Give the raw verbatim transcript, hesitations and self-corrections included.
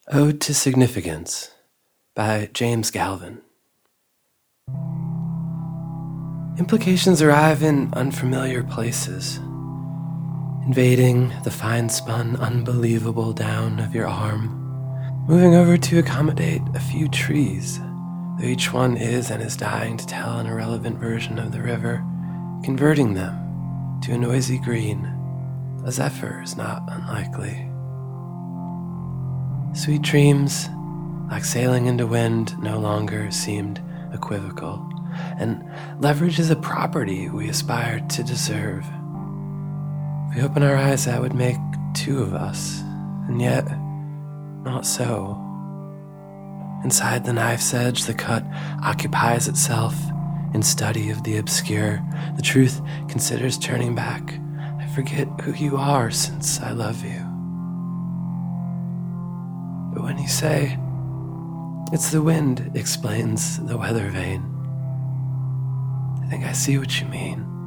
Ode to Significance by James Galvin. Implications arrive in unfamiliar places, invading the fine-spun, unbelievable down of your arm, moving over to accommodate a few trees, though each one is and is dying to tell an irrelevant version of the river, converting them to a noisy green. A zephyr is not unlikely. Sweet dreams, like sailing into wind, no longer seemed equivocal, and leverage is a property we aspire to deserve. If we open our eyes, that would make two of us, and yet, not so. Inside the knife's edge, the cut occupies itself in study of the obscure. The truth considers turning back. I forget who you are since I love you. But when you say, it's the wind explains the weather vane, I think I see what you mean.